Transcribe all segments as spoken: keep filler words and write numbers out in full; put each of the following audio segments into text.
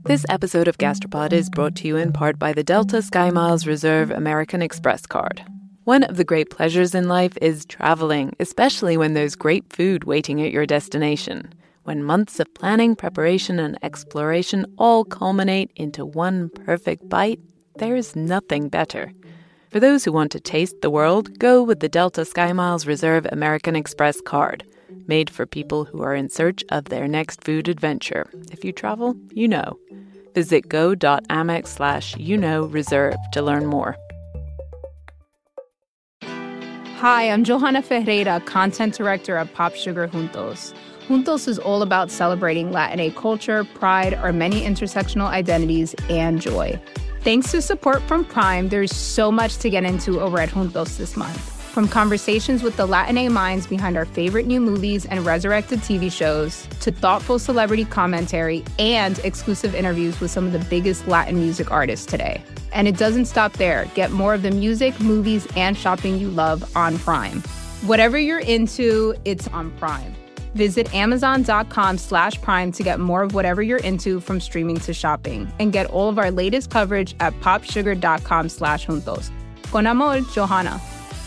This episode of Gastropod is brought to you in part by the Delta SkyMiles Reserve American Express card. One of the great pleasures in life is traveling, especially when there's great food waiting at your destination. When months of planning, preparation, and exploration all culminate into one perfect bite, there's nothing better. For those who want to taste the world, go with the Delta SkyMiles Reserve American Express card, made for people who are in search of their next food adventure. If you travel, you know. Visit go.amex slash you know reserve to learn more. Hi, I'm Johanna Ferreira, content director of Pop Sugar Juntos. Juntos is all about celebrating Latinx culture, pride, our many intersectional identities, and joy. Thanks to support from Prime, there's so much to get into over at Juntos this month. From conversations with the Latinx minds behind our favorite new movies and resurrected T V shows, to thoughtful celebrity commentary and exclusive interviews with some of the biggest Latin music artists today. And it doesn't stop there. Get more of the music, movies, and shopping you love on Prime. Whatever you're into, it's on Prime. Visit amazon.com slash prime to get more of whatever you're into, from streaming to shopping. And get all of our latest coverage at popsugar.com slash juntos. Con amor, Johanna.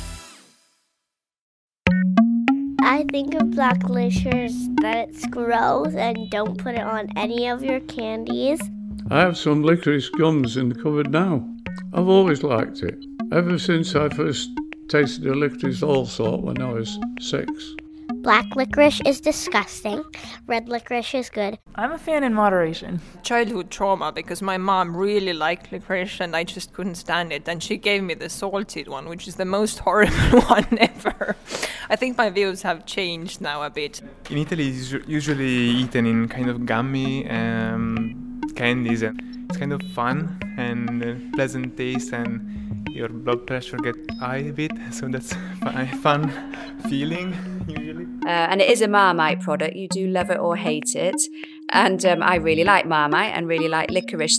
I think of black licorice that it's gross and don't put it on any of your candies. I have some licorice gums in the cupboard now. I've always liked it, ever since I first tasted a licorice allsort when I was six. Black licorice is disgusting. Red licorice is good. I'm a fan in moderation. Childhood trauma, because my mom really liked licorice and I just couldn't stand it. And she gave me the salted one, which is the most horrible one ever. I think my views have changed now a bit. In Italy, it's usually eaten in kind of gummy um, candies. And it's kind of fun and uh, pleasant taste, and your blood pressure gets high a bit. So that's a fun feeling, usually. Uh, and it is a Marmite product. You do love it or hate it. And um, I really like Marmite and really like licorice.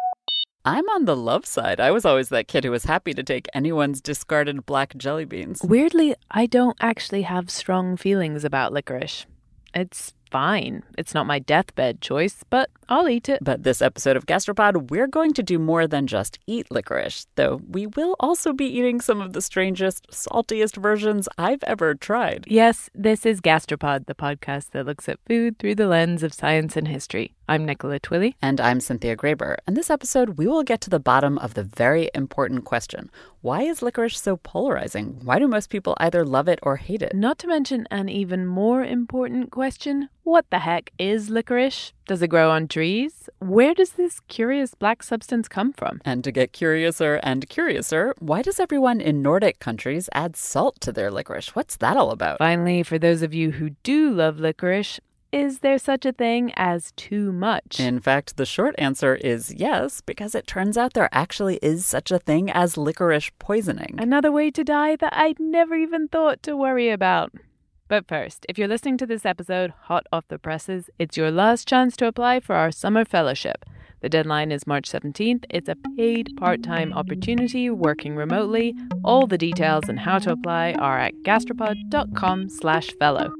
I'm on the love side. I was always that kid who was happy to take anyone's discarded black jelly beans. Weirdly, I don't actually have strong feelings about licorice. It's fine. It's not my deathbed choice, but I'll eat it. But this episode of Gastropod, we're going to do more than just eat licorice, though we will also be eating some of the strangest, saltiest versions I've ever tried. Yes, this is Gastropod, the podcast that looks at food through the lens of science and history. I'm Nicola Twilley. And I'm Cynthia Graber. And this episode, we will get to the bottom of the very important question. Why is licorice so polarizing? Why do most people either love it or hate it? Not to mention an even more important question. What the heck is licorice? Does it grow on trees? Where does this curious black substance come from? And to get curiouser and curiouser, why does everyone in Nordic countries add salt to their licorice? What's that all about? Finally, for those of you who do love licorice, is there such a thing as too much? In fact, the short answer is yes, because it turns out there actually is such a thing as licorice poisoning. Another way to die that I'd never even thought to worry about. But first, if you're listening to this episode hot off the presses, it's your last chance to apply for our summer fellowship. The deadline is March seventeenth. It's a paid part-time opportunity working remotely. All the details and how to apply are at gastropod.com slash fellow.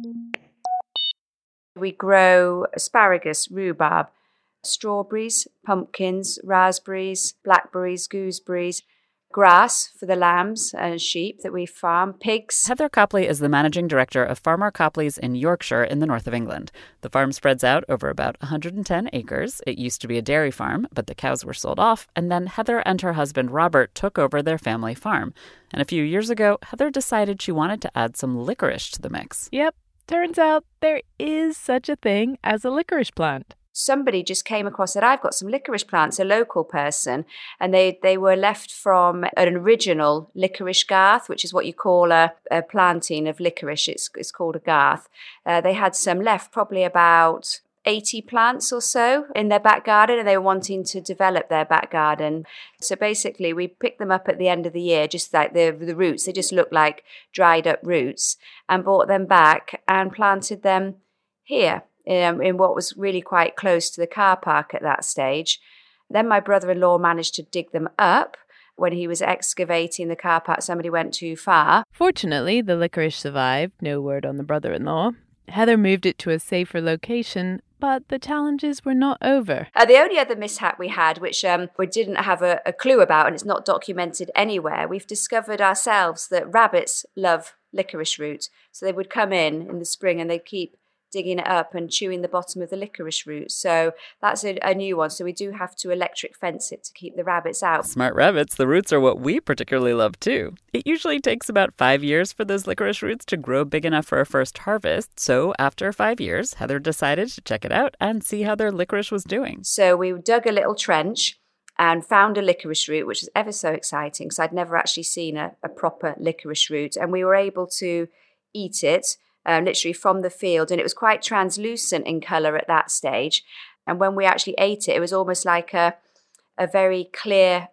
We grow asparagus, rhubarb, strawberries, pumpkins, raspberries, blackberries, gooseberries, grass for the lambs and sheep that we farm, pigs. Heather Copley is the managing director of Farmer Copley's in Yorkshire in the north of England. The farm spreads out over about one hundred ten acres. It used to be a dairy farm, but the cows were sold off, and then Heather and her husband Robert took over their family farm. And a few years ago, Heather decided she wanted to add some licorice to the mix. Yep. Turns out there is such a thing as a licorice plant. Somebody just came across that I've got some licorice plants, a local person, and they, they were left from an original licorice garth, which is what you call a, a planting of licorice. It's, it's called a garth. Uh, they had some left, probably about eighty plants or so in their back garden, and they were wanting to develop their back garden. So basically we picked them up at the end of the year, just like the the roots. They just looked like dried up roots, and brought them back and planted them here in, in what was really quite close to the car park at that stage. Then my brother-in-law managed to dig them up. When he was excavating the car park, somebody went too far. Fortunately, the licorice survived. No word on the brother-in-law. Heather moved it to a safer location, but the challenges were not over. Uh, the only other mishap we had, which um, we didn't have a, a clue about and it's not documented anywhere, we've discovered ourselves that rabbits love licorice root. So they would come in in the spring and they'd keep digging it up and chewing the bottom of the licorice root. So that's a, a new one. So we do have to electric fence it to keep the rabbits out. Smart rabbits, the roots are what we particularly love too. It usually takes about five years for those licorice roots to grow big enough for a first harvest. So after five years, Heather decided to check it out and see how their licorice was doing. So we dug a little trench and found a licorice root, which was ever so exciting because I'd never actually seen a, a proper licorice root. And we were able to eat it Um, literally from the field, and it was quite translucent in colour at that stage. And when we actually ate it, it was almost like a a very clear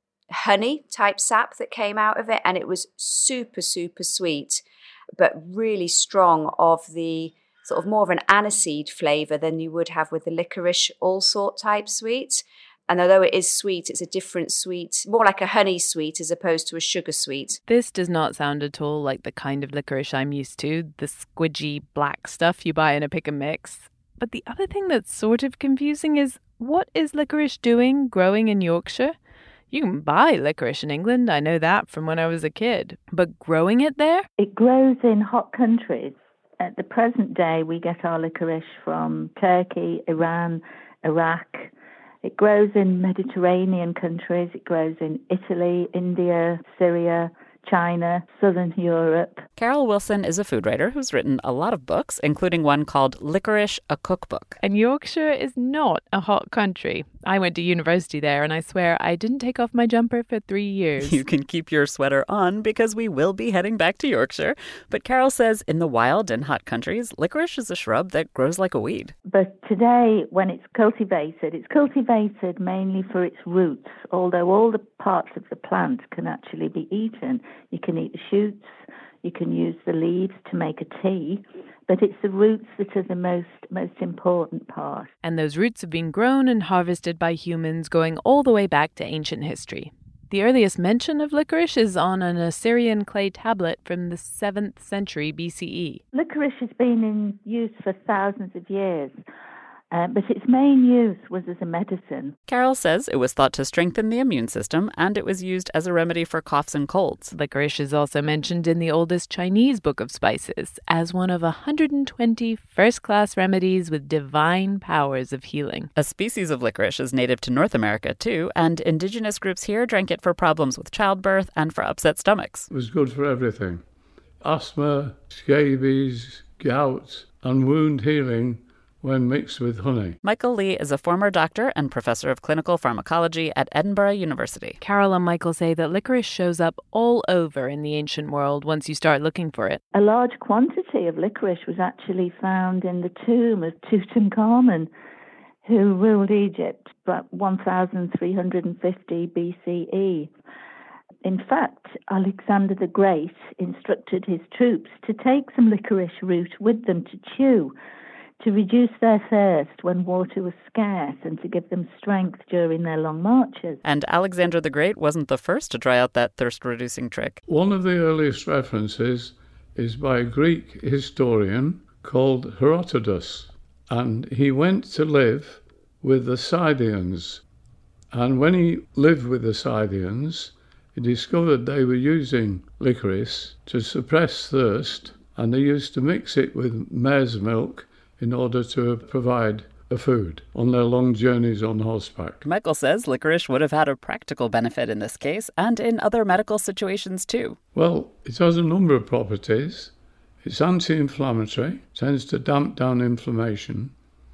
honey type sap that came out of it, and it was super, super sweet, but really strong of the sort of more of an aniseed flavour than you would have with the licorice allsort type sweet. And although it is sweet, it's a different sweet, more like a honey sweet as opposed to a sugar sweet. This does not sound at all like the kind of licorice I'm used to, the squidgy black stuff you buy in a pick and mix. But the other thing that's sort of confusing is, what is licorice doing growing in Yorkshire? You can buy licorice in England, I know that from when I was a kid. But growing it there? It grows in hot countries. At the present day, we get our licorice from Turkey, Iran, Iraq. It grows in Mediterranean countries. It grows in Italy, India, Syria, China, Southern Europe. Carol Wilson is a food writer who's written a lot of books, including one called Licorice, a Cookbook. And Yorkshire is not a hot country. I went to university there, and I swear I didn't take off my jumper for three years. You can keep your sweater on because we will be heading back to Yorkshire. But Carol says in the wild and hot countries, licorice is a shrub that grows like a weed. But today, when it's cultivated, it's cultivated mainly for its roots, although all the parts of the plant can actually be eaten. You can eat the shoots, you can use the leaves to make a tea, but it's the roots that are the most most important part. And those roots have been grown and harvested by humans going all the way back to ancient history. The earliest mention of licorice is on an Assyrian clay tablet from the seventh century B C E. Licorice has been in use for thousands of years. Uh, but its main use was as a medicine. Carol says it was thought to strengthen the immune system, and it was used as a remedy for coughs and colds. Licorice is also mentioned in the oldest Chinese book of spices as one of one hundred twenty first-class remedies with divine powers of healing. A species of licorice is native to North America, too, and indigenous groups here drank it for problems with childbirth and for upset stomachs. It was good for everything. Asthma, scabies, gout, and wound healing when mixed with honey. Michael Lee is a former doctor and professor of clinical pharmacology at Edinburgh University. Carol and Michael say that licorice shows up all over in the ancient world once you start looking for it. A large quantity of licorice was actually found in the tomb of Tutankhamun, who ruled Egypt about one thousand three hundred fifty B C E. In fact, Alexander the Great instructed his troops to take some licorice root with them to chew, to reduce their thirst when water was scarce and to give them strength during their long marches. And Alexander the Great wasn't the first to try out that thirst-reducing trick. One of the earliest references is by a Greek historian called Herodotus, and he went to live with the Scythians. And when he lived with the Scythians, he discovered they were using licorice to suppress thirst, and they used to mix it with mare's milk in order to provide a food on their long journeys on horseback. Michael says licorice would have had a practical benefit in this case and in other medical situations too. Well, it has a number of properties. It's anti-inflammatory, tends to damp down inflammation,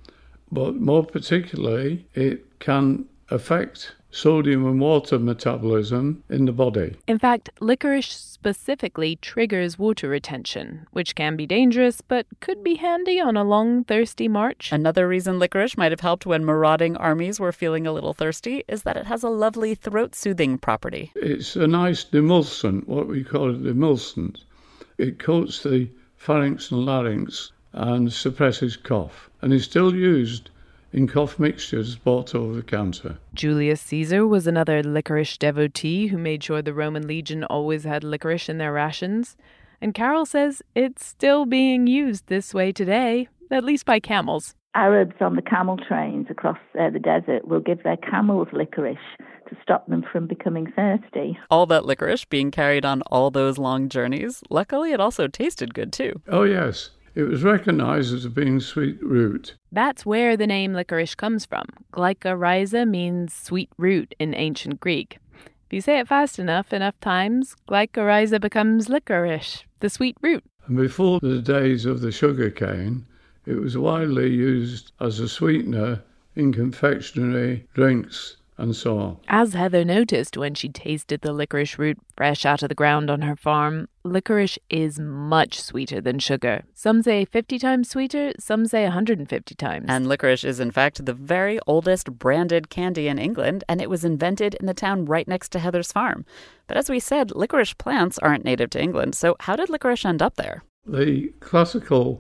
but more particularly, it can affect sodium and water metabolism in the body. In fact, licorice specifically triggers water retention, which can be dangerous but could be handy on a long, thirsty march. Another reason licorice might have helped when marauding armies were feeling a little thirsty is that it has a lovely throat-soothing property. It's a nice demulcent, what we call a demulcent. It coats the pharynx and larynx and suppresses cough, and is still used in cough mixtures bought over the counter. Julius Caesar was another licorice devotee who made sure the Roman legion always had licorice in their rations. And Carol says it's still being used this way today, at least by camels. Arabs on the camel trains across uh, the desert will give their camels licorice to stop them from becoming thirsty. All that licorice being carried on all those long journeys. Luckily, it also tasted good too. Oh, yes. It was recognized as being sweet root. That's where the name licorice comes from. Glycyrrhiza means sweet root in ancient Greek. If you say it fast enough, enough times, glycyrrhiza becomes licorice, the sweet root. And before the days of the sugar cane, it was widely used as a sweetener in confectionery, drinks, and so on. As Heather noticed when she tasted the licorice root fresh out of the ground on her farm, licorice is much sweeter than sugar. Some say fifty times sweeter, some say one hundred fifty times. And licorice is in fact the very oldest branded candy in England, and it was invented in the town right next to Heather's farm. But as we said, licorice plants aren't native to England, so how did licorice end up there? The classical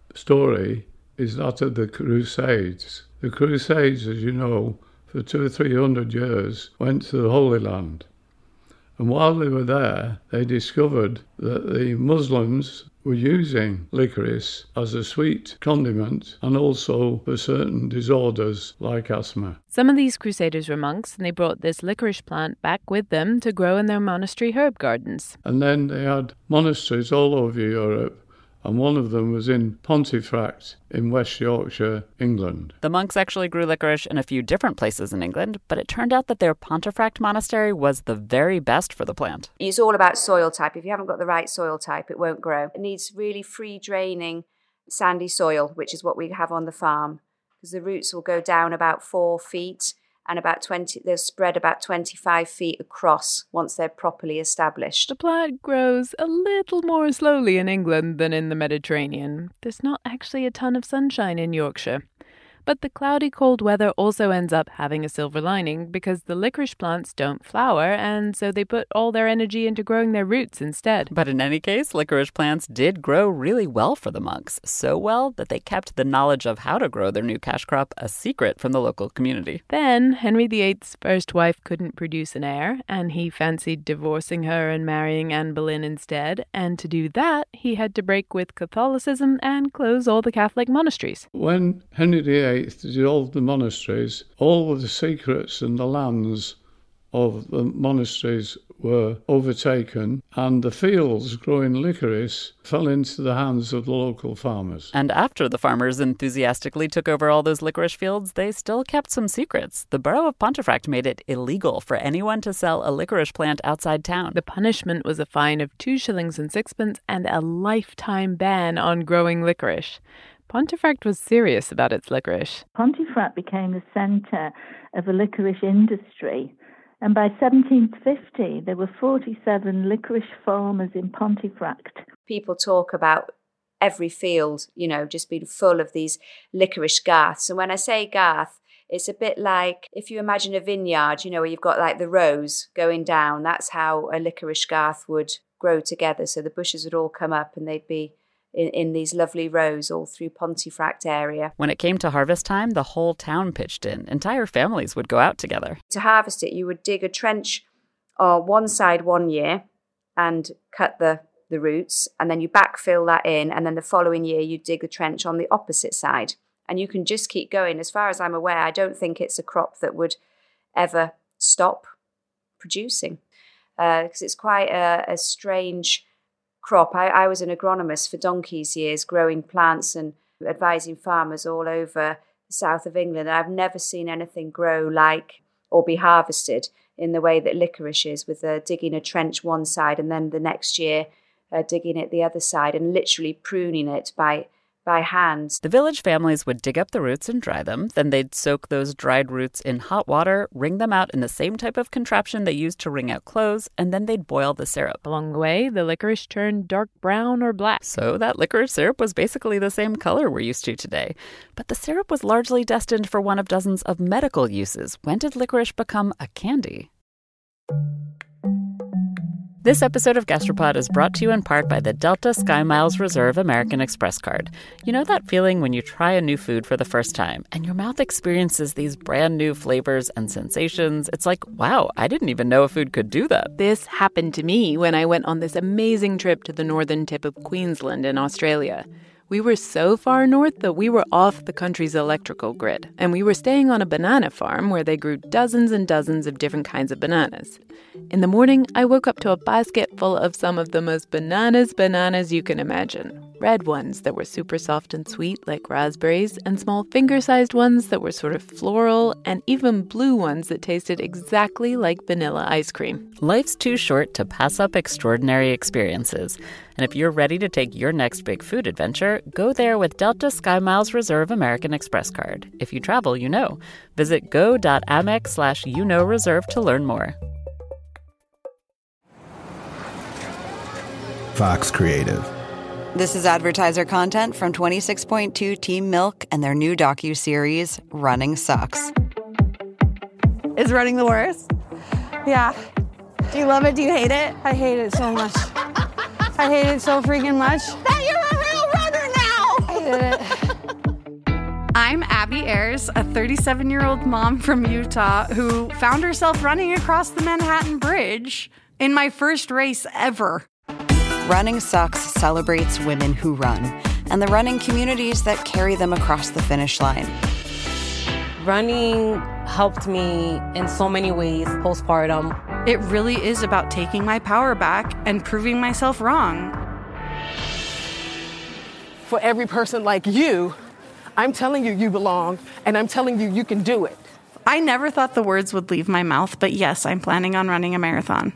story is that of the Crusades. The Crusades, as you know, for two or three hundred years, went to the Holy Land. And while they were there, they discovered that the Muslims were using licorice as a sweet condiment and also for certain disorders like asthma. Some of these crusaders were monks, and they brought this licorice plant back with them to grow in their monastery herb gardens. And then they had monasteries all over Europe, and one of them was in Pontefract in West Yorkshire, England. The monks actually grew licorice in a few different places in England, but it turned out that their Pontefract monastery was the very best for the plant. It's all about soil type. If you haven't got the right soil type, it won't grow. It needs really free-draining, sandy soil, which is what we have on the farm, because the roots will go down about four feet and about twenty, they'll spread about twenty-five feet across once they're properly established. The plant grows a little more slowly in England than in the Mediterranean. There's not actually a ton of sunshine in Yorkshire. But the cloudy cold weather also ends up having a silver lining because the licorice plants don't flower, and so they put all their energy into growing their roots instead. But in any case, licorice plants did grow really well for the monks, so well that they kept the knowledge of how to grow their new cash crop a secret from the local community. Then, Henry the Eighth's first wife couldn't produce an heir, and he fancied divorcing her and marrying Anne Boleyn instead, and to do that, he had to break with Catholicism and close all the Catholic monasteries. When Henry the Eighth dissolved the monasteries, all of the secrets and the lands of the monasteries were overtaken, and the fields growing licorice fell into the hands of the local farmers. And after the farmers enthusiastically took over all those licorice fields, they still kept some secrets. The borough of Pontefract made it illegal for anyone to sell a licorice plant outside town. The punishment was a fine of two shillings and sixpence and a lifetime ban on growing licorice. Pontefract was serious about its licorice. Pontefract became the centre of a licorice industry, and by seventeen fifty there were forty-seven licorice farmers in Pontefract. People talk about every field, you know, just being full of these licorice garths. And when I say garth, it's a bit like if you imagine a vineyard, you know, where you've got like the rows going down. That's how a licorice garth would grow together. So the bushes would all come up and they'd be In, in these lovely rows all through Pontefract area. When it came to harvest time, the whole town pitched in. Entire families would go out together. To harvest it, you would dig a trench on one side one year and cut the, the roots, and then you backfill that in, and then the following year you dig the trench on the opposite side. And you can just keep going. As far as I'm aware, I don't think it's a crop that would ever stop producing, because uh, it's quite a, a strange crop. I, I was an agronomist for donkey's years, growing plants and advising farmers all over the south of England. And I've never seen anything grow like or be harvested in the way that licorice is, with uh, digging a trench one side and then the next year uh, digging it the other side and literally pruning it by by hand. The village families would dig up the roots and dry them. Then they'd soak those dried roots in hot water, wring them out in the same type of contraption they used to wring out clothes, and then they'd boil the syrup. Along the way, the licorice turned dark brown or black. So that licorice syrup was basically the same color we're used to today. But the syrup was largely destined for one of dozens of medical uses. When did licorice become a candy? This episode of Gastropod is brought to you in part by the Delta SkyMiles Reserve American Express card. You know that feeling when you try a new food for the first time and your mouth experiences these brand new flavors and sensations? It's like, wow, I didn't even know a food could do that. This happened to me when I went on this amazing trip to the northern tip of Queensland in Australia. We were so far north that we were off the country's electrical grid, and we were staying on a banana farm where they grew dozens and dozens of different kinds of bananas. In the morning, I woke up to a basket full of some of the most bananas bananas you can imagine. Red ones that were super soft and sweet like raspberries, and small finger-sized ones that were sort of floral, and even blue ones that tasted exactly like vanilla ice cream. Life's too short to pass up extraordinary experiences. And if you're ready to take your next big food adventure, go there with Delta SkyMiles Reserve American Express card. If you travel, you know. Visit go.amex slash you know reserve to learn more. Fox Creative. This is advertiser content from twenty-six point two Team Milk and their new docuseries, Running Sucks. Is running the worst? Yeah. Do you love it? Do you hate it? I hate it so much. I hate it so freaking much. That you're a real runner now! I did it. I'm Abby Ayers, a thirty-seven-year-old mom from Utah who found herself running across the Manhattan Bridge in my first race ever. Running Sucks celebrates women who run and the running communities that carry them across the finish line. Running helped me in so many ways postpartum. It really is about taking my power back and proving myself wrong. For every person like you, I'm telling you you belong, and I'm telling you you can do it. I never thought the words would leave my mouth, but yes, I'm planning on running a marathon.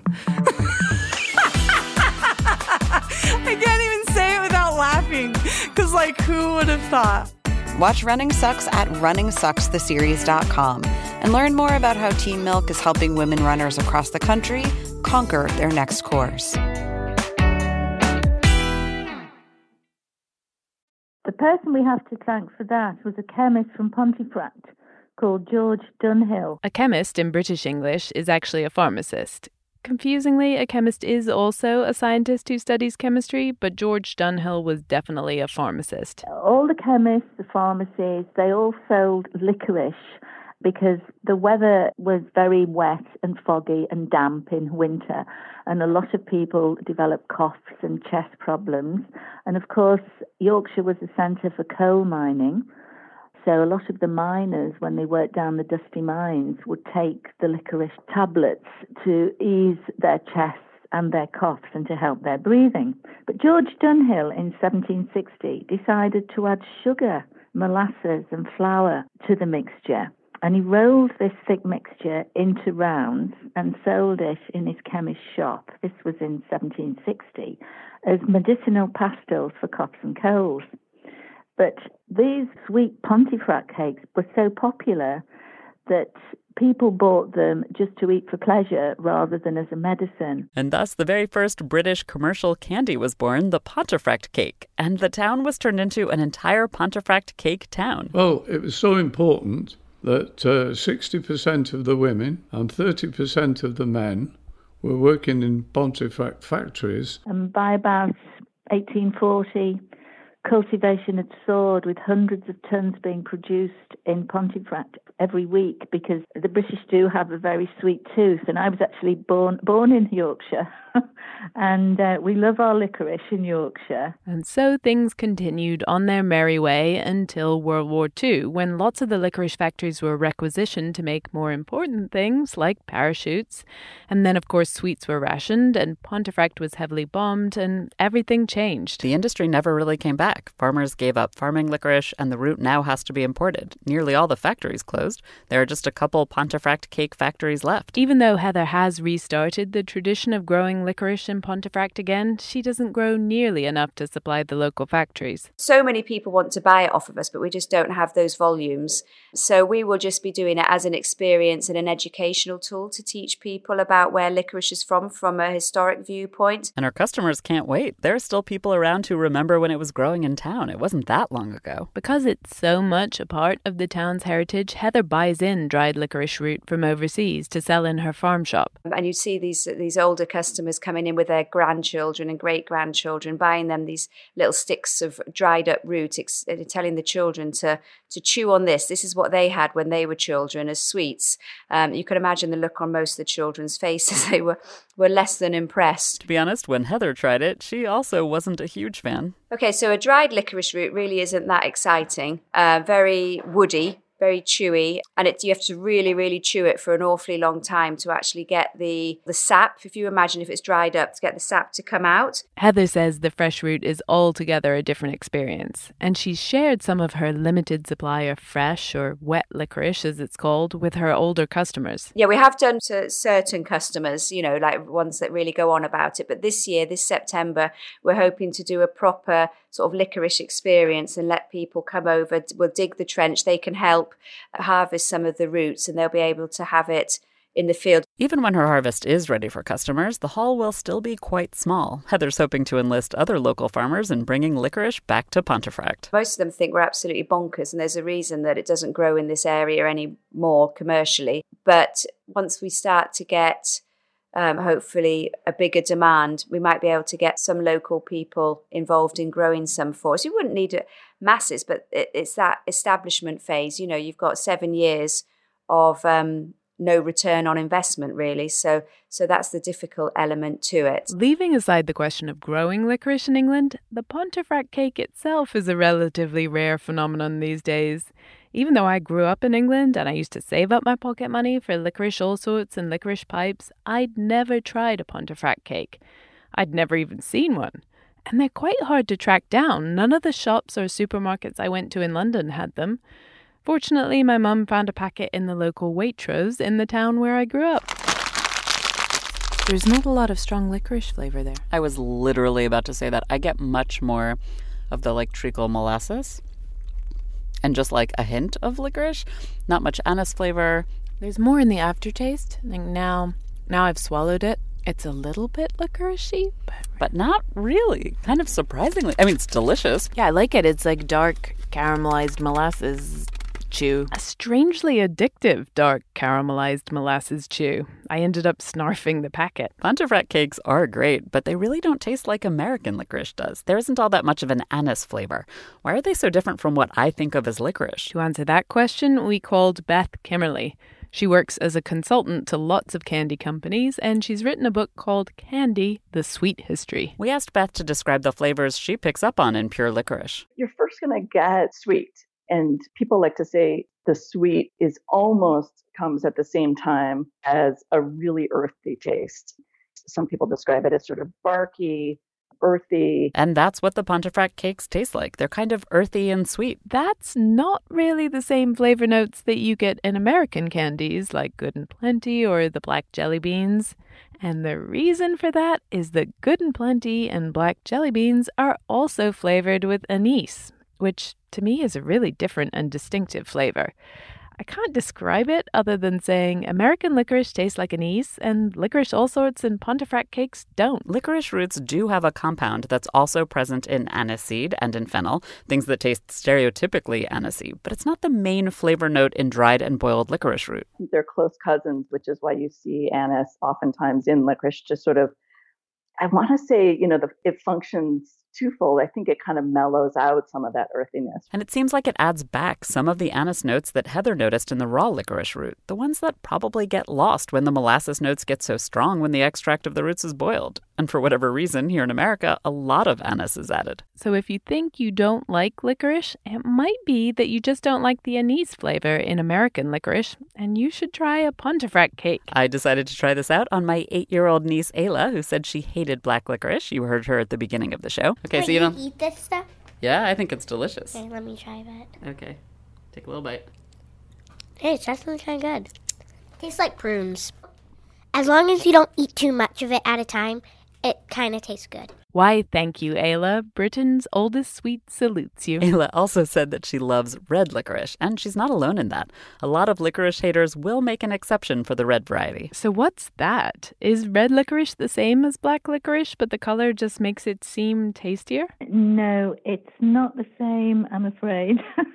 I can't even say it without laughing, because, like, who would have thought? Watch Running Sucks at running sucks the series dot com and learn more about how Team Milk is helping women runners across the country conquer their next course. The person we have to thank for that was a chemist from Pontefract called George Dunhill. A chemist in British English is actually a pharmacist. Confusingly, a chemist is also a scientist who studies chemistry, but George Dunhill was definitely a pharmacist. All the chemists, the pharmacies, they all sold licorice because the weather was very wet and foggy and damp in winter, and a lot of people developed coughs and chest problems. And of course, Yorkshire was a centre for coal mining. So a lot of the miners, when they worked down the dusty mines, would take the licorice tablets to ease their chests and their coughs and to help their breathing. But George Dunhill in seventeen sixty decided to add sugar, molasses and flour to the mixture. And he rolled this thick mixture into rounds and sold it in his chemist's shop. This was in seventeen sixty as medicinal pastilles for coughs and colds. But these sweet Pontefract cakes were so popular that people bought them just to eat for pleasure rather than as a medicine. And thus the very first British commercial candy was born, the Pontefract cake. And the town was turned into an entire Pontefract cake town. Well, it was so important that uh, sixty percent of the women and thirty percent of the men were working in Pontefract factories. And by about eighteen forty... cultivation had soared, with hundreds of tons being produced in Pontefract every week, because the British do have a very sweet tooth. And I was actually born born in Yorkshire, and uh, we love our licorice in Yorkshire. And so things continued on their merry way until World War Two, when lots of the licorice factories were requisitioned to make more important things like parachutes. And then, of course, sweets were rationed, and Pontefract was heavily bombed, and everything changed. The industry never really came back. Farmers gave up farming licorice, and the root now has to be imported. Nearly all the factories closed. There are just a couple Pontefract cake factories left. Even though Heather has restarted the tradition of growing licorice in Pontefract again, she doesn't grow nearly enough to supply the local factories. So many people want to buy it off of us, but we just don't have those volumes. So we will just be doing it as an experience and an educational tool to teach people about where licorice is from, from a historic viewpoint. And our customers can't wait. There are still people around who remember when it was growing in town. It wasn't that long ago. Because it's so much a part of the town's heritage, Heather buys in dried licorice root from overseas to sell in her farm shop. And you see these these older customers customers coming in with their grandchildren and great-grandchildren, buying them these little sticks of dried-up root, ex- telling the children to, to chew on this. This is what they had when they were children as sweets. Um, you can imagine the look on most of the children's faces. They were, were less than impressed. To be honest, when Heather tried it, she also wasn't a huge fan. Okay, so a dried licorice root really isn't that exciting. Uh, very woody, very chewy, and it, you have to really, really chew it for an awfully long time to actually get the, the sap, if you imagine if it's dried up, to get the sap to come out. Heather says the fresh root is altogether a different experience, and she's shared some of her limited supply of fresh or wet licorice, as it's called, with her older customers. Yeah, we have done to certain customers, you know, like ones that really go on about it, but this year, this September, we're hoping to do a proper sort of licorice experience and let people come over. We'll dig the trench, they can help harvest some of the roots, and they'll be able to have it in the field. Even when her harvest is ready for customers, the haul will still be quite small. Heather's hoping to enlist other local farmers in bringing licorice back to Pontefract. Most of them think we're absolutely bonkers, and there's a reason that it doesn't grow in this area anymore commercially. But once we start to get Um, hopefully a bigger demand, we might be able to get some local people involved in growing some for us. You wouldn't need it masses, but it, it's that establishment phase. You know, you've got seven years of um, no return on investment, really. So, so that's the difficult element to it. Leaving aside the question of growing licorice in England, the Pontefract cake itself is a relatively rare phenomenon these days. Even though I grew up in England and I used to save up my pocket money for licorice all sorts and licorice pipes, I'd never tried a Pontefract cake. I'd never even seen one. And they're quite hard to track down. None of the shops or supermarkets I went to in London had them. Fortunately, my mum found a packet in the local Waitrose in the town where I grew up. There's not a lot of strong licorice flavor there. I was literally about to say that. I get much more of the like treacle molasses and just like a hint of licorice. Not much anise flavor. There's more in the aftertaste. Like now, now I've swallowed it. It's a little bit licoricey, but... but not really. Kind of surprisingly. I mean, it's delicious. Yeah, I like it. It's like dark caramelized molasses chew. A strangely addictive dark caramelized molasses chew. I ended up snarfing the packet. Pontefract cakes are great, but they really don't taste like American licorice does. There isn't all that much of an anise flavor. Why are they so different from what I think of as licorice? To answer that question, we called Beth Kimmerly. She works as a consultant to lots of candy companies, and she's written a book called Candy, The Sweet History. We asked Beth to describe the flavors she picks up on in pure licorice. You're first going to get sweet. And people like to say the sweet is almost comes at the same time as a really earthy taste. Some people describe it as sort of barky, earthy. And that's what the Pontefract cakes taste like. They're kind of earthy and sweet. That's not really the same flavor notes that you get in American candies like Good and Plenty or the Black Jelly Beans. And the reason for that is that Good and Plenty and Black Jelly Beans are also flavored with anise, which to me is a really different and distinctive flavor. I can't describe it other than saying American licorice tastes like anise and licorice all sorts and Pontefract cakes don't. Licorice roots do have a compound that's also present in aniseed and in fennel, things that taste stereotypically anisey, but it's not the main flavor note in dried and boiled licorice root. They're close cousins, which is why you see anise oftentimes in licorice, just sort of, I want to say, you know, the, it functions twofold. I think it kind of mellows out some of that earthiness. And it seems like it adds back some of the anise notes that Heather noticed in the raw licorice root, the ones that probably get lost when the molasses notes get so strong when the extract of the roots is boiled. And for whatever reason, here in America, a lot of anise is added. So if you think you don't like licorice, it might be that you just don't like the anise flavor in American licorice, and you should try a Pontefract cake. I decided to try this out on my eight-year-old niece, Ayla, who said she hated black licorice. You heard her at the beginning of the show. Okay, Wait, so you don't eat this stuff? Yeah, I think it's delicious. Okay, let me try that. Okay, take a little bite. Hey, it's definitely kind of good. Tastes like prunes. As long as you don't eat too much of it at a time, it kind of tastes good. Why, thank you, Ayla. Britain's oldest sweet salutes you. Ayla also said that she loves red licorice, and she's not alone in that. A lot of licorice haters will make an exception for the red variety. So what's that? Is red licorice the same as black licorice, but the color just makes it seem tastier? No, it's not the same, I'm afraid.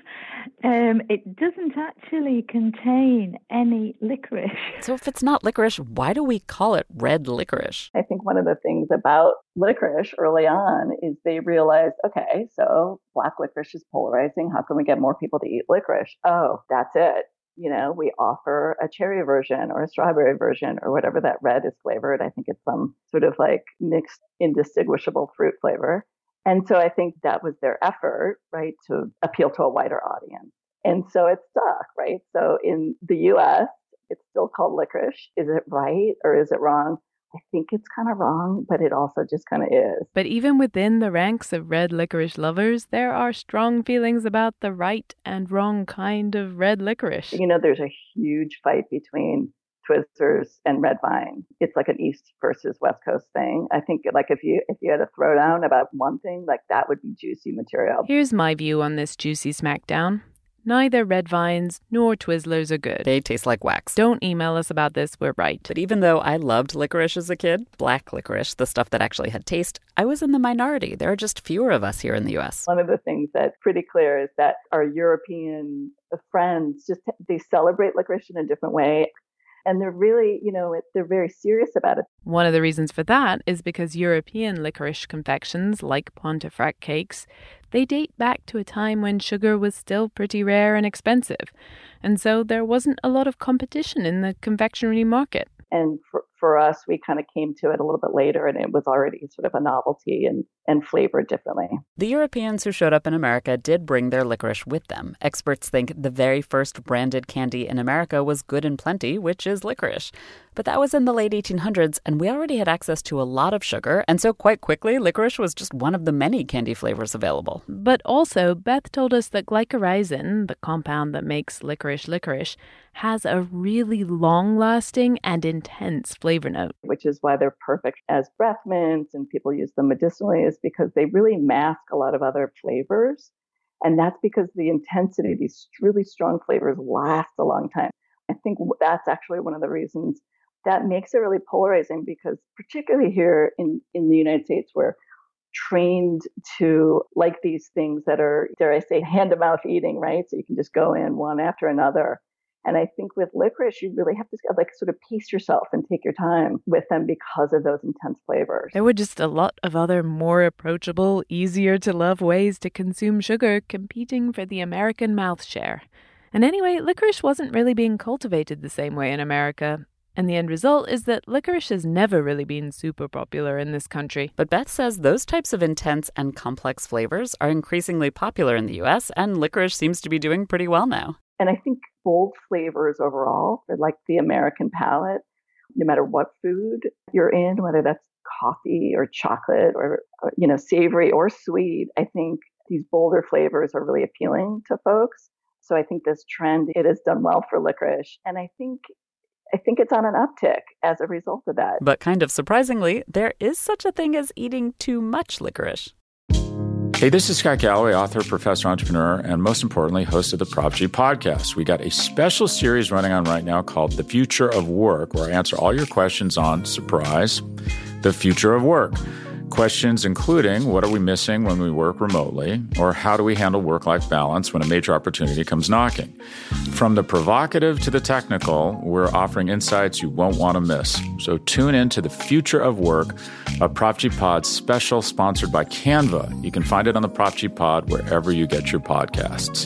Um, it doesn't actually contain any licorice. So if it's not licorice, why do we call it red licorice? I think one of the things about licorice early on is they realized, okay, so black licorice is polarizing. How can we get more people to eat licorice? Oh, that's it. You know, we offer a cherry version or a strawberry version or whatever that red is flavored. I think it's some sort of like mixed indistinguishable fruit flavor. And so I think that was their effort, right, to appeal to a wider audience. And so it stuck, right? So in the U S, it's still called licorice. Is it right or is it wrong? I think it's kind of wrong, but it also just kind of is. But even within the ranks of red licorice lovers, there are strong feelings about the right and wrong kind of red licorice. You know, there's a huge fight between Twizzlers and Red Vine. It's like an East versus West Coast thing. I think like if you if you had a throwdown about one thing, like that would be juicy material. Here's my view on this juicy smackdown. Neither Red Vines nor Twizzlers are good. They taste like wax. Don't email us about this, we're right. But even though I loved licorice as a kid, black licorice, the stuff that actually had taste, I was in the minority. There are just fewer of us here in the U S. One of the things that's pretty clear is that our European friends just, they celebrate licorice in a different way. And they're really, you know, it, they're very serious about it. One of the reasons for that is because European licorice confections, like Pontefract cakes, they date back to a time when sugar was still pretty rare and expensive. And so there wasn't a lot of competition in the confectionery market. And for, for us, we kind of came to it a little bit later, and it was already sort of a novelty and, and flavored differently. The Europeans who showed up in America did bring their licorice with them. Experts think the very first branded candy in America was Good and Plenty, which is licorice. But that was in the late eighteen hundreds, and we already had access to a lot of sugar, and so quite quickly, licorice was just one of the many candy flavors available. But also, Beth told us that glycyrrhizin, the compound that makes licorice licorice, has a really long-lasting and intense flavor note. Which is why they're perfect as breath mints, and people use them medicinally, is because they really mask a lot of other flavors. And that's because the intensity, these really strong flavors, last a long time. I think that's actually one of the reasons that makes it really polarizing, because particularly here in, in the United States, we're trained to like these things that are, dare I say, hand-to-mouth eating, right? So you can just go in one after another. And I think with licorice, you really have to like sort of pace yourself and take your time with them because of those intense flavors. There were just a lot of other more approachable, easier to love ways to consume sugar competing for the American mouth share. And anyway, licorice wasn't really being cultivated the same way in America. And the end result is that licorice has never really been super popular in this country. But Beth says those types of intense and complex flavors are increasingly popular in the U S, and licorice seems to be doing pretty well now. And I think bold flavors overall for like the American palate, no matter what food you're in, whether that's coffee or chocolate or, or, you know, savory or sweet, I think these bolder flavors are really appealing to folks. So I think this trend, it has done well for licorice. And I think I think it's on an uptick as a result of that. But kind of surprisingly, there is such a thing as eating too much licorice. Hey, this is Scott Galloway, author, professor, entrepreneur, and most importantly, host of the Prop G podcast. We got a special series running on right now called The Future of Work, where I answer all your questions on, surprise, the future of work. Questions including, what are we missing when we work remotely? Or how do we handle work-life balance when a major opportunity comes knocking? From the provocative to the technical, we're offering insights you won't want to miss. So tune in to The Future of Work, a Prop G Pod special sponsored by Canva. You can find it on the Prop G Pod wherever you get your podcasts.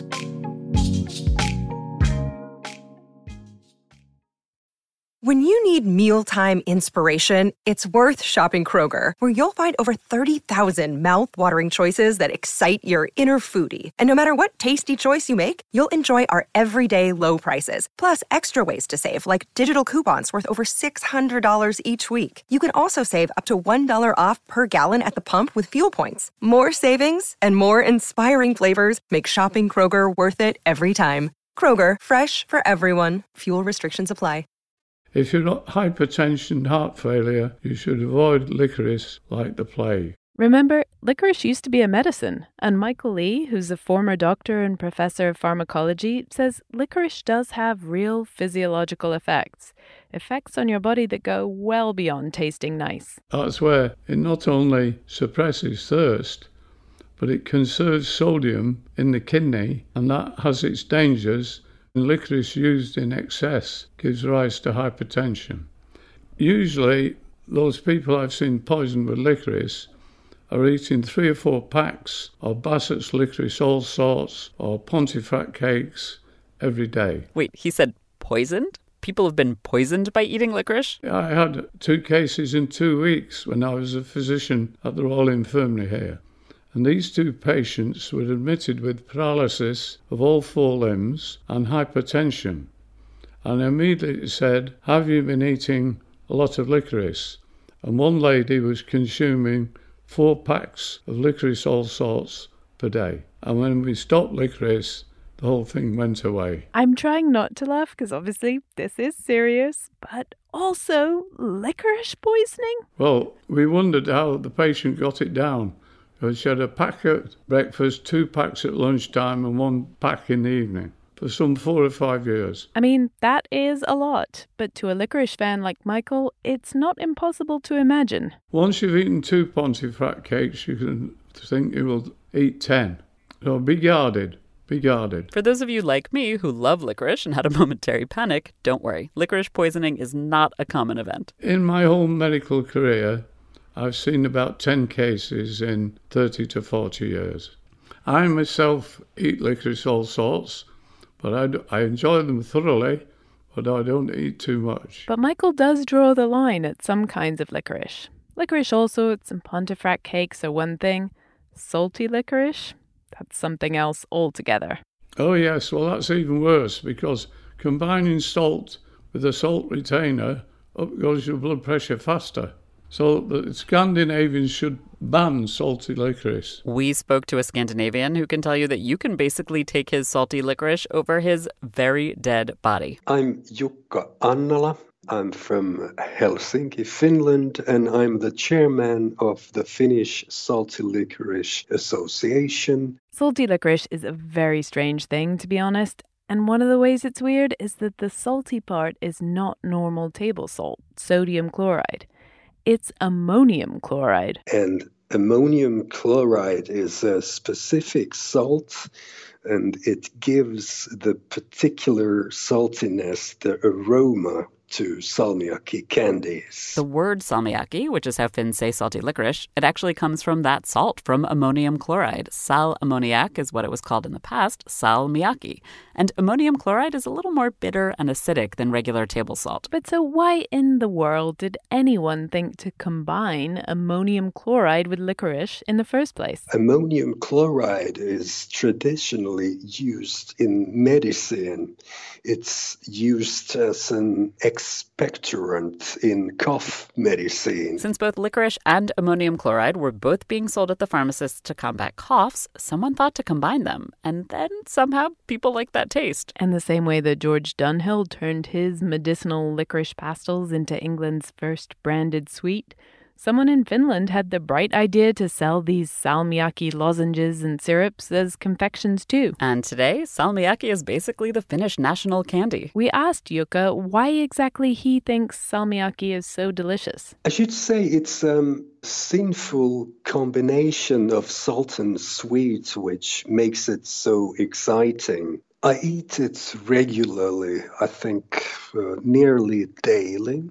When you need mealtime inspiration, it's worth shopping Kroger, where you'll find over thirty thousand mouth-watering choices that excite your inner foodie. And no matter what tasty choice you make, you'll enjoy our everyday low prices, plus extra ways to save, like digital coupons worth over six hundred dollars each week. You can also save up to one dollar off per gallon at the pump with fuel points. More savings and more inspiring flavors make shopping Kroger worth it every time. Kroger, fresh for everyone. Fuel restrictions apply. If you've got hypertension, heart failure, you should avoid licorice like the plague. Remember, licorice used to be a medicine, and Michael Lee, who's a former doctor and professor of pharmacology, says licorice does have real physiological effects, effects on your body that go well beyond tasting nice. That's where it not only suppresses thirst, but it conserves sodium in the kidney, and that has its dangers. And licorice used in excess gives rise to hypertension. Usually, those people I've seen poisoned with licorice are eating three or four packs of Bassett's licorice all sorts or Pontefract cakes every day. Wait, he said poisoned? People have been poisoned by eating licorice? I had two cases in two weeks when I was a physician at the Royal Infirmary here. And these two patients were admitted with paralysis of all four limbs and hypertension. And I immediately said, have you been eating a lot of licorice? And one lady was consuming four packs of licorice all sorts per day. And when we stopped licorice, the whole thing went away. I'm trying not to laugh because obviously this is serious, but also licorice poisoning? Well, we wondered how the patient got it down. She had a pack at breakfast, two packs at lunchtime and one pack in the evening for some four or five years. I mean, that is a lot, but to a licorice fan like Michael, it's not impossible to imagine. Once you've eaten two Pontefract cakes, you can think you will eat ten. So be guarded. Be guarded. For those of you like me who love licorice and had a momentary panic, don't worry. Licorice poisoning is not a common event. In my whole medical career, I've seen about ten cases in thirty to forty years. I myself eat licorice all sorts, but I, I enjoy them thoroughly, but I don't eat too much. But Michael does draw the line at some kinds of licorice. Licorice all sorts and Pontefract cakes are one thing. Salty licorice? That's something else altogether. Oh yes, well that's even worse because combining salt with a salt retainer, up goes your blood pressure faster. So the Scandinavians should ban salty licorice. We spoke to a Scandinavian who can tell you that you can basically take his salty licorice over his very dead body. I'm Jukka Annala. I'm from Helsinki, Finland, and I'm the chairman of the Finnish Salty Licorice Association. Salty licorice is a very strange thing, to be honest. And one of the ways it's weird is that the salty part is not normal table salt, sodium chloride. It's ammonium chloride. And ammonium chloride is a specific salt, and it gives the particular saltiness, the aroma to salmiakki candies. The word salmiakki, which is how Finns say salty licorice, it actually comes from that salt, from ammonium chloride. Sal ammoniac is what it was called in the past, salmiakki. And ammonium chloride is a little more bitter and acidic than regular table salt. But so why in the world did anyone think to combine ammonium chloride with licorice in the first place? Ammonium chloride is traditionally used in medicine. It's used as an expectorant in cough medicine. Since both licorice and ammonium chloride were both being sold at the pharmacists to combat coughs, someone thought to combine them. And then somehow people liked that taste. And the same way that George Dunhill turned his medicinal licorice pastils into England's first branded sweet, someone in Finland had the bright idea to sell these salmiakki lozenges and syrups as confections too. And today, salmiakki is basically the Finnish national candy. We asked Jukka why exactly he thinks salmiakki is so delicious. I should say it's a um, sinful combination of salt and sweet which makes it so exciting. I eat it regularly, I think uh, nearly daily.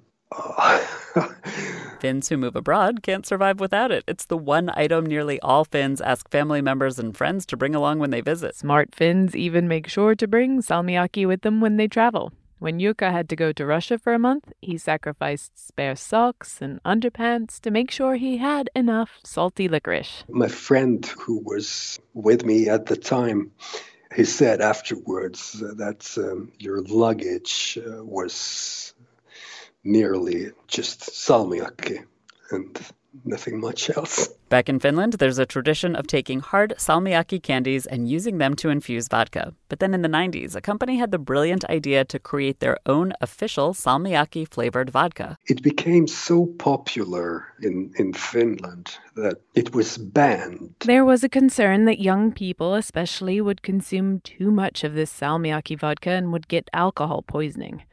Finns who move abroad can't survive without it. It's the one item nearly all Finns ask family members and friends to bring along when they visit. Smart Finns even make sure to bring salmiakki with them when they travel. When Jukka had to go to Russia for a month, he sacrificed spare socks and underpants to make sure he had enough salty licorice. My friend who was with me at the time, he said afterwards that um, your luggage uh, was nearly just salmiakki and nothing much else. Back in Finland, there's a tradition of taking hard salmiakki candies and using them to infuse vodka. But then in the nineties, a company had the brilliant idea to create their own official salmiakki-flavored vodka. It became so popular in, in Finland that it was banned. There was a concern that young people especially would consume too much of this salmiakki vodka and would get alcohol poisoning.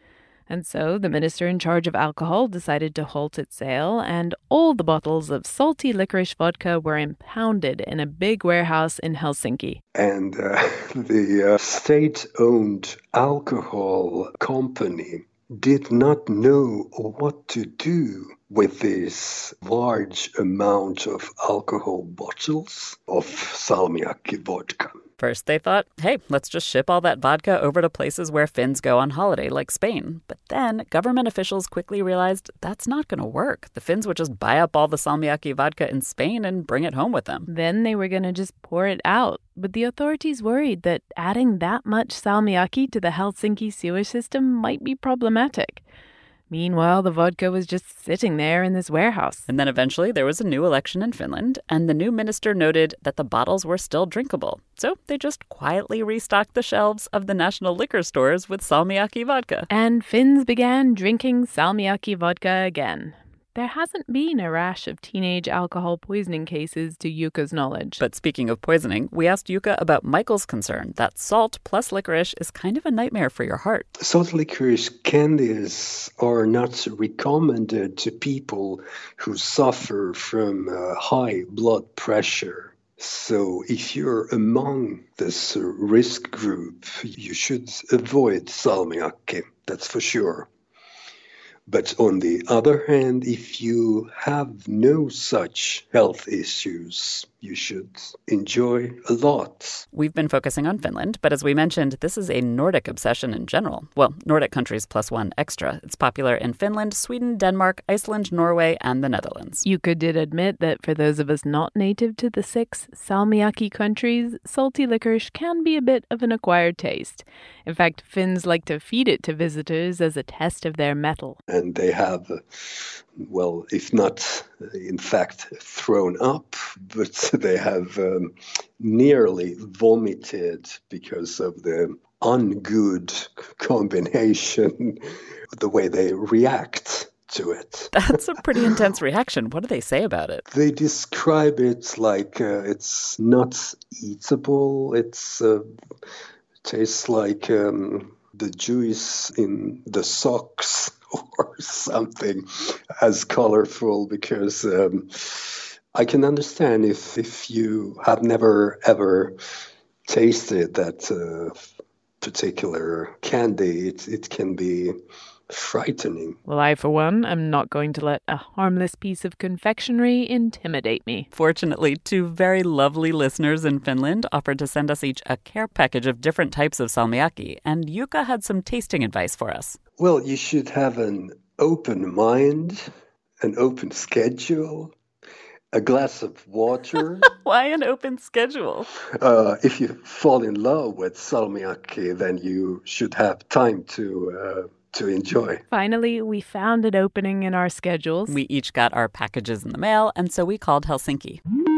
And so the minister in charge of alcohol decided to halt its sale, and all the bottles of salty licorice vodka were impounded in a big warehouse in Helsinki. And uh, the uh, state-owned alcohol company did not know what to do with this large amount of alcohol bottles of Salmiakki vodka. First, they thought, hey, let's just ship all that vodka over to places where Finns go on holiday, like Spain. But then government officials quickly realized that's not going to work. The Finns would just buy up all the Salmiakki vodka in Spain and bring it home with them. Then they were going to just pour it out. But the authorities worried that adding that much Salmiakki to the Helsinki sewer system might be problematic. Meanwhile, the vodka was just sitting there in this warehouse. And then eventually there was a new election in Finland, and the new minister noted that the bottles were still drinkable. So they just quietly restocked the shelves of the national liquor stores with Salmiakki vodka. And Finns began drinking Salmiakki vodka again. There hasn't been a rash of teenage alcohol poisoning cases to Jukka's knowledge. But speaking of poisoning, we asked Jukka about Michael's concern that salt plus licorice is kind of a nightmare for your heart. Salt licorice candies are not recommended to people who suffer from uh, high blood pressure. So if you're among this risk group, you should avoid Salmiakki, that's for sure. But on the other hand, if you have no such health issues, you should enjoy a lot. We've been focusing on Finland, but as we mentioned, this is a Nordic obsession in general. Well, Nordic countries plus one extra. It's popular in Finland, Sweden, Denmark, Iceland, Norway, and the Netherlands. Jukka did admit that for those of us not native to the six Salmiakki countries, salty licorice can be a bit of an acquired taste. In fact, Finns like to feed it to visitors as a test of their mettle. And they have, well, if not, in fact, thrown up, but they have um, nearly vomited because of the ungood combination, the way they react to it. That's a pretty intense reaction. What do they say about it? They describe it like uh, it's not eatable. It's uh, tastes like um, the juice in the socks or something as colorful, because um, I can understand if, if you have never ever tasted that uh, particular candy, it, it can be frightening. Well, I, for one, am not going to let a harmless piece of confectionery intimidate me. Fortunately, two very lovely listeners in Finland offered to send us each a care package of different types of salmiakki, and Jukka had some tasting advice for us. Well, you should have an open mind, an open schedule, a glass of water. Why an open schedule? Uh, if you fall in love with salmiakki, then you should have time to... Uh, to enjoy. Finally, we found an opening in our schedules. We each got our packages in the mail, and so we called Helsinki.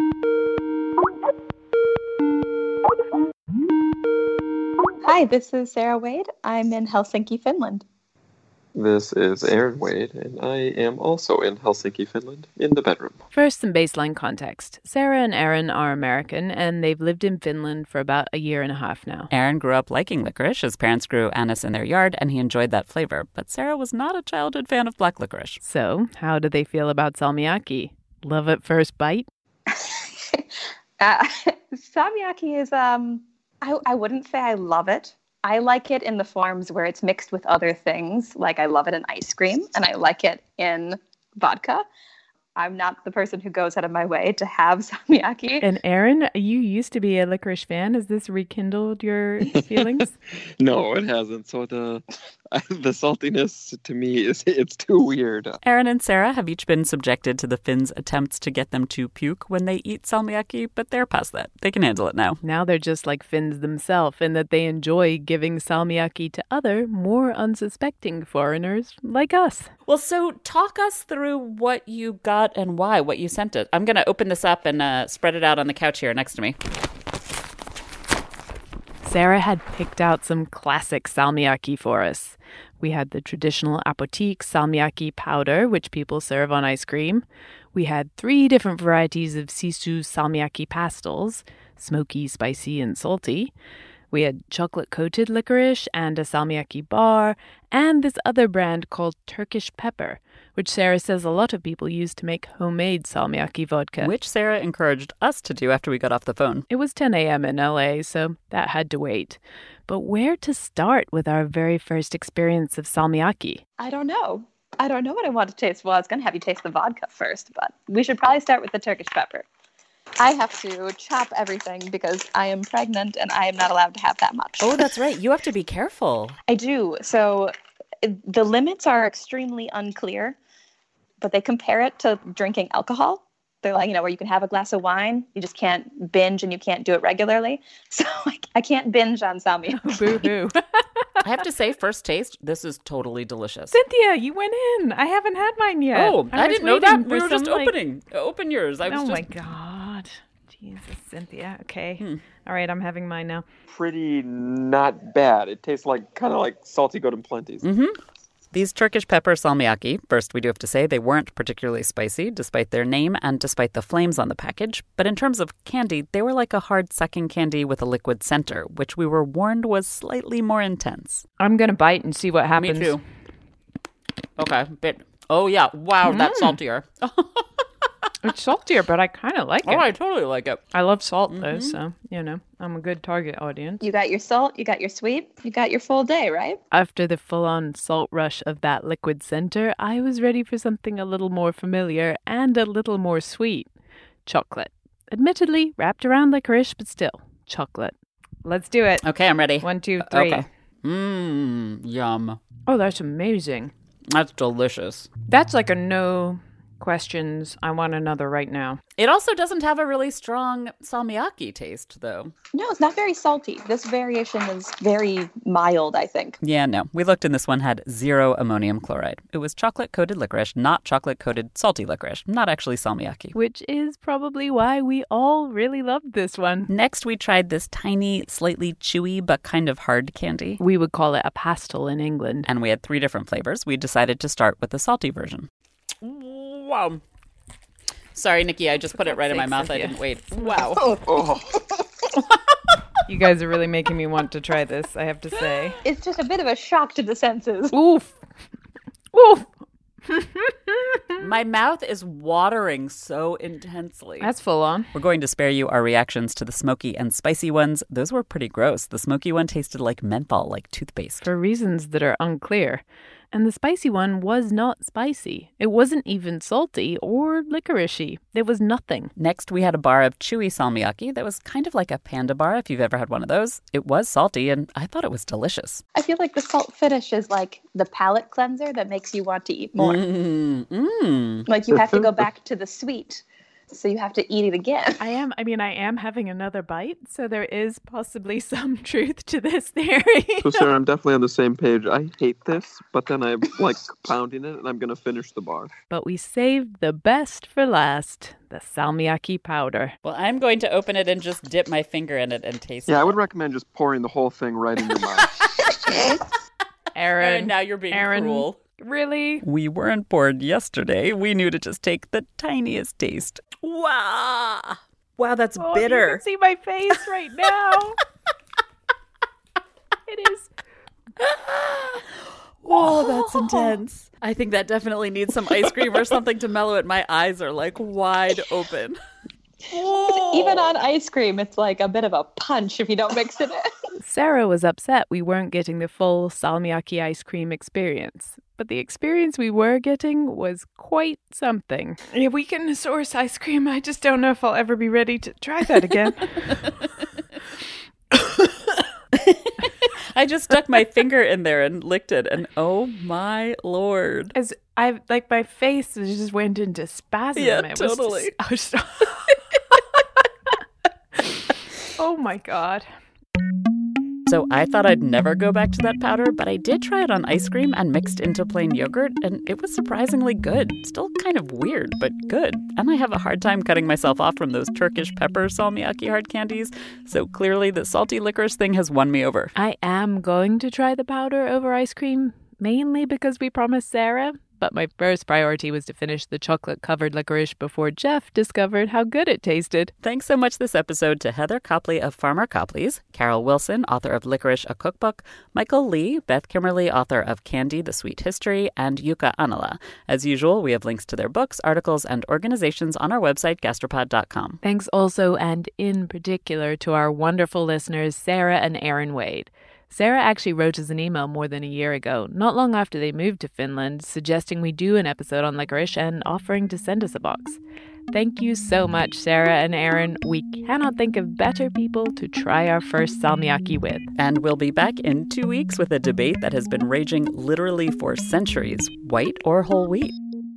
Hi, this is Sarah Wade. I'm in Helsinki, Finland. This is Aaron Wade, and I am also in Helsinki, Finland, in the bedroom. First, some baseline context. Sarah and Aaron are American, and they've lived in Finland for about a year and a half now. Aaron grew up liking licorice. His parents grew anise in their yard, and he enjoyed that flavor. But Sarah was not a childhood fan of black licorice. So, how do they feel about salmiakki? Love at first bite? uh, salmiakki is, um, I, I wouldn't say I love it. I like it in the forms where it's mixed with other things. Like I love it in ice cream and I like it in vodka. I'm not the person who goes out of my way to have salmiakki. And Aaron, you used to be a licorice fan. Has this rekindled your feelings? No, it hasn't. So the the saltiness to me is it's too weird. Aaron and Sarah have each been subjected to the Finns' attempts to get them to puke when they eat salmiakki, but they're past that. They can handle it now. Now they're just like Finns themselves in that they enjoy giving salmiakki to other, more unsuspecting foreigners like us. Well, so talk us through what you got and why, what you sent it. I'm going to open this up and uh, spread it out on the couch here next to me. Sarah had picked out some classic salmiakki for us. We had the traditional apotheek salmiakki powder, which people serve on ice cream. We had three different varieties of sisu salmiakki pastels, smoky, spicy, and salty. We had chocolate-coated licorice and a salmiakki bar, and this other brand called Turkish Pepper, which Sarah says a lot of people use to make homemade salmiakki vodka. Which Sarah encouraged us to do after we got off the phone. It was ten a.m. in L A, so that had to wait. But where to start with our very first experience of salmiakki? I don't know. I don't know what I want to taste. Well, I was going to have you taste the vodka first, but we should probably start with the Turkish pepper. I have to chop everything because I am pregnant and I am not allowed to have that much. Oh, that's right. You have to be careful. I do. So the limits are extremely unclear, but they compare it to drinking alcohol. They're like, you know, where you can have a glass of wine, you just can't binge and you can't do it regularly. So I, I can't binge on salmiakki. Boo-hoo. I have to say, first taste, this is totally delicious. Cynthia, you went in. I haven't had mine yet. Oh, I, I didn't know that. We were just like... opening. Open yours. I was oh, just... my God. Jesus, Cynthia. Okay. Hmm. All right, I'm having mine now. Pretty not bad. It tastes like kind of like salty golden plenties. Mm-hmm. These Turkish pepper salmiakki, first we do have to say they weren't particularly spicy, despite their name and despite the flames on the package. But in terms of candy, they were like a hard-sucking candy with a liquid center, which we were warned was slightly more intense. I'm going to bite and see what happens. Me too. Okay, bit. Oh, yeah. Wow, mm. that's saltier. It's saltier, but I kind of like it. Oh, I totally like it. I love salt, mm-hmm. though, so, you know, I'm a good target audience. You got your salt, you got your sweet, you got your full day, right? After the full-on salt rush of that liquid center, I was ready for something a little more familiar and a little more sweet. Chocolate. Admittedly, wrapped around licorice, but still, chocolate. Let's do it. Okay, I'm ready. One, two, three. Okay. Mmm, yum. Oh, that's amazing. That's delicious. That's like a no... questions. I want another right now. It also doesn't have a really strong salmiakki taste, though. No, it's not very salty. This variation is very mild, I think. Yeah, no. We looked and this one had zero ammonium chloride. It was chocolate-coated licorice, not chocolate-coated salty licorice, not actually salmiakki. Which is probably why we all really loved this one. Next, we tried this tiny, slightly chewy, but kind of hard candy. We would call it a pastel in England. And we had three different flavors. We decided to start with the salty version. Wow. Sorry, Nikki, I just put it right in my mouth. I didn't wait. Wow. Oh. You guys are really making me want to try this, I have to say. It's just a bit of a shock to the senses. Oof. Oof. My mouth is watering so intensely. That's full on. We're going to spare you our reactions to the smoky and spicy ones. Those were pretty gross. The smoky one tasted like menthol, like toothpaste. For reasons that are unclear. And the spicy one was not spicy. It wasn't even salty or licoricey. There was nothing. Next, we had a bar of chewy salmiakki that was kind of like a panda bar, if you've ever had one of those. It was salty, and I thought it was delicious. I feel like the salt finish is like the palate cleanser that makes you want to eat more. Mm, mm. Like you have to go back to the sweet. So you have to eat it again. I am, I mean, I am having another bite, so there is possibly some truth to this theory. So, Sarah, I'm definitely on the same page. I hate this, but then I'm, like, pounding it, and I'm going to finish the bar. But we saved the best for last, the salmiakki powder. Well, I'm going to open it and just dip my finger in it and taste yeah, it. Yeah, I would recommend just pouring the whole thing right in your mouth. Aaron, Aaron, now you're being Aaron, cruel. Really? We weren't bored yesterday. We knew to just take the tiniest taste. Wow. Wow, that's oh, bitter. You can see my face right now. It is. Oh, that's intense. I think that definitely needs some ice cream or something to mellow it. My eyes are like wide open. Even on ice cream, it's like a bit of a punch if you don't mix it in. Sarah was upset we weren't getting the full salmiakki ice cream experience. But the experience we were getting was quite something. Yeah, we can source ice cream. I just don't know if I'll ever be ready to try that again. I just stuck my finger in there and licked it, and oh my lord. As I like my face just went into spasm. Yeah, it totally. Was just, I was oh my god. So I thought I'd never go back to that powder, but I did try it on ice cream and mixed into plain yogurt, and it was surprisingly good. Still kind of weird, but good. And I have a hard time cutting myself off from those Turkish pepper salmiakki hard candies, so clearly the salty licorice thing has won me over. I am going to try the powder over ice cream, mainly because we promised Sarah, But my first priority was to finish the chocolate-covered licorice before Jeff discovered how good it tasted. Thanks so much this episode to Heather Copley of Farmer Copley's, Carol Wilson, author of Licorice, a Cookbook, Michael Lee, Beth Kimmerly, author of Candy, The Sweet History, and Yuka Anala. As usual, we have links to their books, articles, and organizations on our website, gastropod dot com. Thanks also, and in particular, to our wonderful listeners, Sarah and Aaron Wade. Sarah actually wrote us an email more than a year ago, not long after they moved to Finland, suggesting we do an episode on licorice and offering to send us a box. Thank you so much, Sarah and Aaron. We cannot think of better people to try our first salmiakki with. And we'll be back in two weeks with a debate that has been raging literally for centuries, white or whole wheat.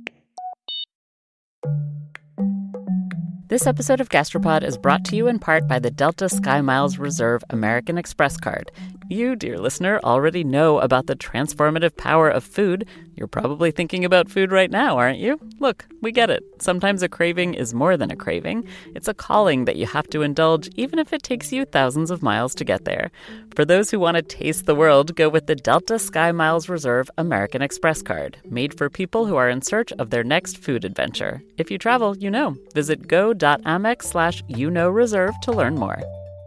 This episode of Gastropod is brought to you in part by the Delta SkyMiles Reserve American Express card. You, dear listener, already know about the transformative power of food. You're probably thinking about food right now, aren't you? Look, we get it. Sometimes a craving is more than a craving. It's a calling that you have to indulge, even if it takes you thousands of miles to get there. For those who want to taste the world, go with the Delta SkyMiles Reserve American Express card, made for people who are in search of their next food adventure. If you travel, you know. Visit go.amex slash you know reserve to learn more.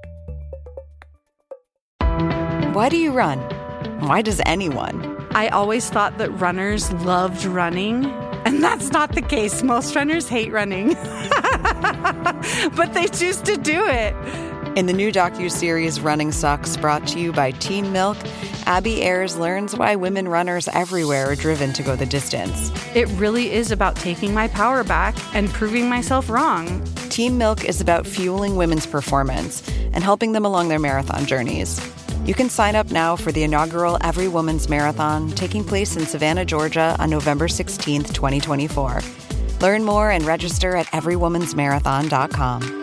Why do you run? Why does anyone? I always thought that runners loved running, and that's not the case. Most runners hate running, but they choose to do it. In the new docuseries Running Sucks, brought to you by Teen Milk, Abby Ayers learns why women runners everywhere are driven to go the distance. It really is about taking my power back and proving myself wrong. Teen Milk is about fueling women's performance and helping them along their marathon journeys. You can sign up now for the inaugural Every Woman's Marathon, taking place in Savannah, Georgia on November sixteenth, twenty twenty-four. Learn more and register at every woman's marathon dot com.